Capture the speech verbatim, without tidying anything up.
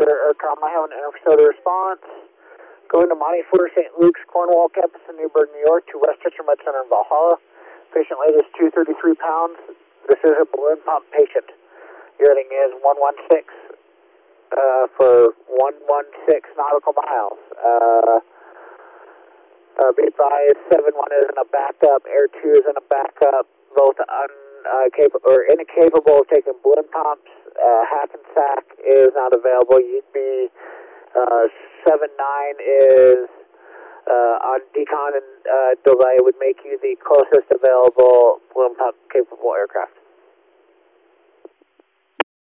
Air, Aircom, I have an interfacility response. Going to Monty Footer, Saint Luke's, Cornwall campus in Newburgh, New York, to Westchester Med Center in Valhalla. Patient weight is two hundred thirty-three pounds. This is a balloon pump patient. Your rating is one one six uh, for one one six nautical miles. Uh, uh, be advised, seven one is in a backup, Air two is in a backup, both un, uh, cap- or incapable of taking balloon pumps. Uh, Hackensack is not available. You'd be uh, seven nine is uh, on decon and uh, delay would make you the closest available balloon pump capable aircraft.